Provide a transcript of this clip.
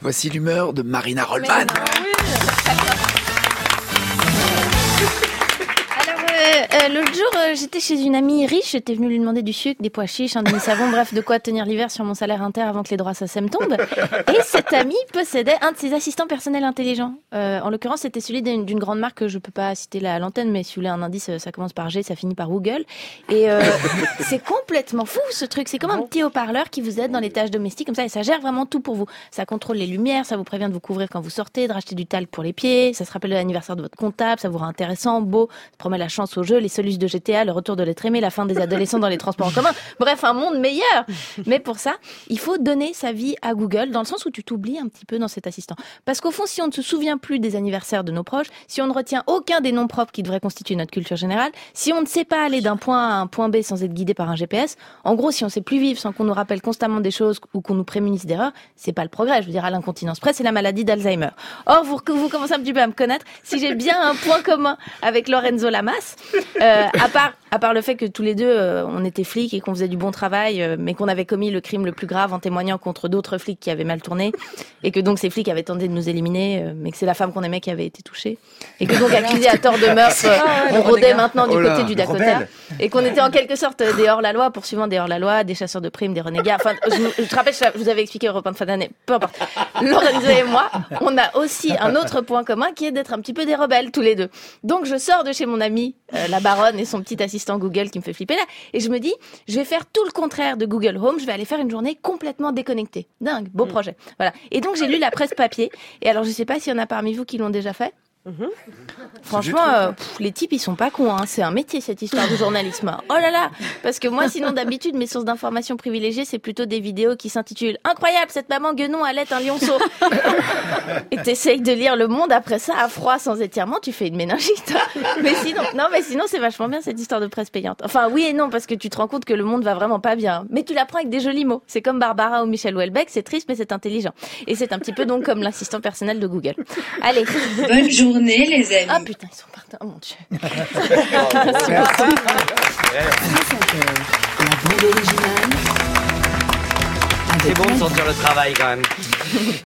Voici l'humeur de Marina Rollman. L'autre jour, j'étais chez une amie riche, j'étais venue lui demander du sucre, des pois chiches, un demi-savon, bref, de quoi tenir l'hiver sur mon salaire inter avant que les droits SACEM tombent. Et cette amie possédait un de ses assistants personnels intelligents. En l'occurrence, c'était celui d'une grande marque que je peux pas citer à l'antenne, mais si vous voulez un indice, ça commence par G, ça finit par Google. Et c'est complètement fou ce truc. C'est comme un petit haut-parleur qui vous aide dans les tâches domestiques, comme ça, et ça gère vraiment tout pour vous. Ça contrôle les lumières, ça vous prévient de vous couvrir quand vous sortez, de racheter du talc pour les pieds, ça se rappelle l'anniversaire de votre comptable, ça vous rend intéressant, beau, ça promet la chance au jeu, les solutions de GTA, le retour de l'être aimé, la fin des adolescents dans les transports en commun. Bref, un monde meilleur. Mais pour ça, il faut donner sa vie à Google, dans le sens où tu t'oublies un petit peu dans cet assistant. Parce qu'au fond, si on ne se souvient plus des anniversaires de nos proches, si on ne retient aucun des noms propres qui devraient constituer notre culture générale, si on ne sait pas aller d'un point A à un point B sans être guidé par un GPS, en gros, si on sait plus vivre sans qu'on nous rappelle constamment des choses ou qu'on nous prémunisse d'erreurs, c'est pas le progrès. Je veux dire, à l'incontinence près, c'est la maladie d'Alzheimer. Or, vous commencez un petit peu à me connaître. Si j'ai bien un point commun avec Lorenzo Lamas, à part le fait que tous les deux, on était flics et qu'on faisait du bon travail, mais qu'on avait commis le crime le plus grave en témoignant contre d'autres flics qui avaient mal tourné, et que donc ces flics avaient tenté de nous éliminer, mais que c'est la femme qu'on aimait qui avait été touchée, et que donc accusés à tort de meurtre, on rôdait maintenant du côté du Dakota, et qu'on était en quelque sorte des hors-la-loi, poursuivant des hors-la-loi, des chasseurs de primes, des renégats. Enfin, je te rappelle, je vous avais expliqué au repas de fin d'année, peu importe. Lorenzo et moi, on a aussi un autre point commun qui est d'être un petit peu des rebelles tous les deux. Donc je sors de chez mon amie, la baronne et son petit assistant Google qui me fait flipper là, et je me dis, je vais faire tout le contraire de Google Home, je vais aller faire une journée complètement déconnectée. Dingue, beau projet. Voilà. Et donc j'ai lu la presse papier, et alors je sais pas s'il y en a parmi vous qui l'ont déjà fait. Franchement, les types ils sont pas cons, hein. C'est un métier cette histoire du journalisme. Oh là là, parce que moi sinon d'habitude mes sources d'informations privilégiées c'est plutôt des vidéos qui s'intitulent Incroyable, cette maman guenon allait un lionceau. Et t'essayes de lire Le Monde après ça à froid sans étirement, tu fais une méningite. Mais sinon c'est vachement bien cette histoire de presse payante. Enfin oui et non parce que tu te rends compte que le monde va vraiment pas bien. Mais tu l'apprends avec des jolis mots. C'est comme Barbara ou Michel Houellebecq, c'est triste mais c'est intelligent. Et c'est un petit peu donc comme l'assistant personnel de Google. Allez. Bonne journée les amis. Ah putain, ils sont partis. Oh mon Dieu. C'est bon de sentir le travail quand même.